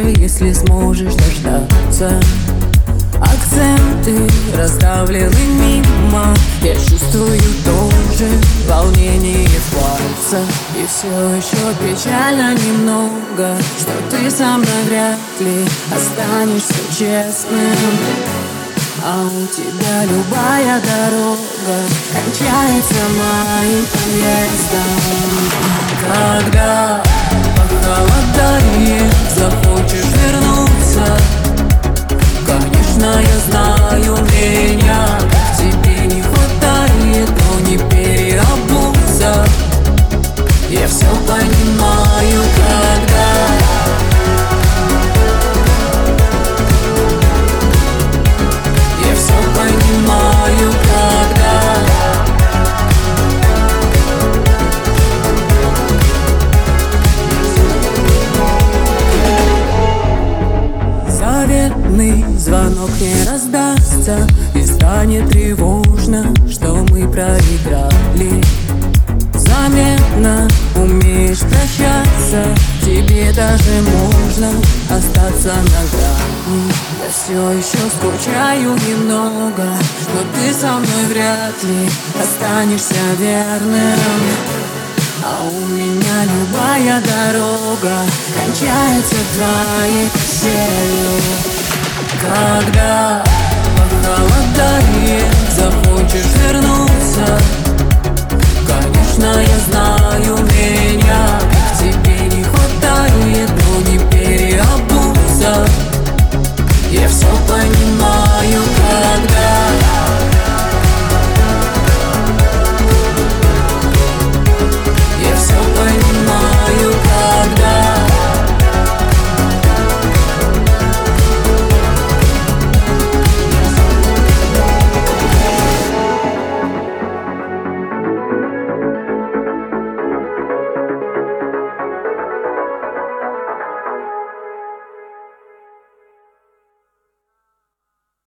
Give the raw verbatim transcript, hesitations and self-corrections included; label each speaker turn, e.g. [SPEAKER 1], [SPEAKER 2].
[SPEAKER 1] даже если сможешь дождаться. Акценты расставлены мимо, я чувствую тоже волнение в пальцах. И все еще печально немного, что ты со мной вряд ли останешься честным. А у тебя любая дорога кончается моим подъездом. Когда похолодает, захочешь вернуться, конечно, я знаю, меня к тебе не хватает, но не переобуться. Я все понимаю, когда Я все понимаю, когда заветный звонок не раздастся, и станет тревожно, что мы проиграли. Заметно умеешь прощаться, тебе даже можно остаться на грани. Я все еще скучаю немного, но ты со мной вряд ли останешься верным. А у меня любая дорога кончается твоей постелью. Когда похолодает,